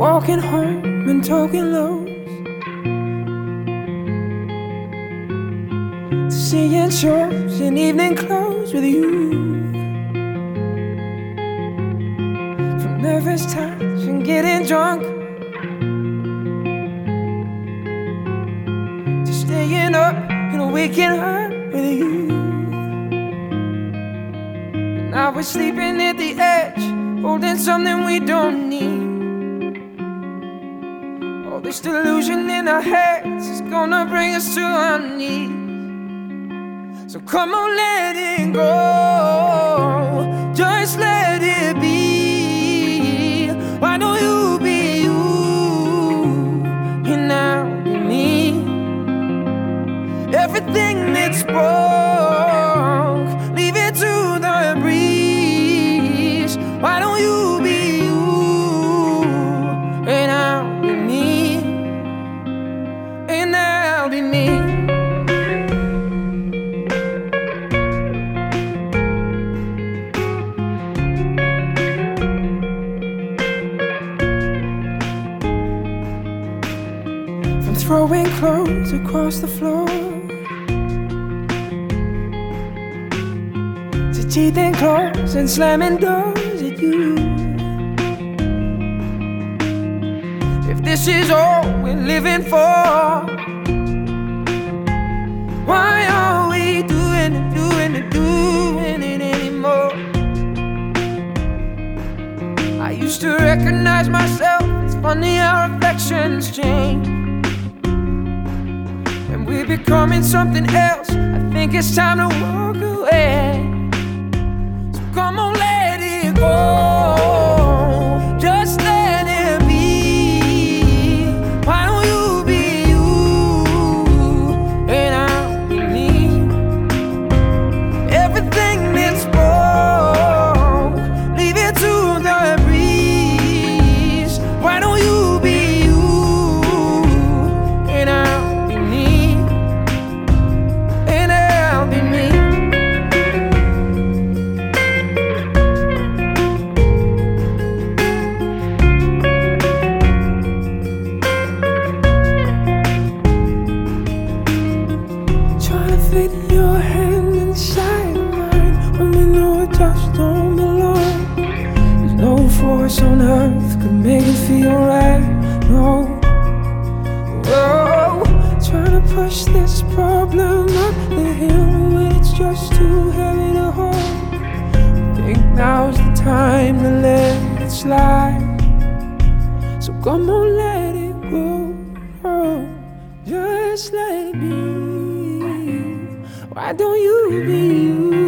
walking home and talking lows, seeing shows in evening clothes with you. From nervous touch and getting drunk to staying up and waking up with you. And now we're sleeping at the edge, holding something we don't need. All this delusion in our heads is gonna bring us to our knees. So come on, let it go, just let it be. Why don't you be you, and I'll be me? Everything that's broke, leave it to the breeze. Why don't you be you, and I'll be me, and I'll be me. Throwing clothes across the floor to teething claws and slamming doors at you. If this is all we're living for, why are we doing it anymore? I used to recognize myself, it's funny how reflections change. We're becoming something else, I think it's time to walk away. So come on, let it go, just let it be. Why don't you be you, and I'll be me? Everything that's broke, leave it to the breeze. Why don't you be you, and I'll be me? Fit your hand inside of mine when we know it just don't belong. There's no force on earth could make it feel right. No, whoa, trying to push this problem up the hill when it's just too heavy to hold. I think now's the time to let it slide. So come on, let it go, oh, just let it be. Why don't you be you?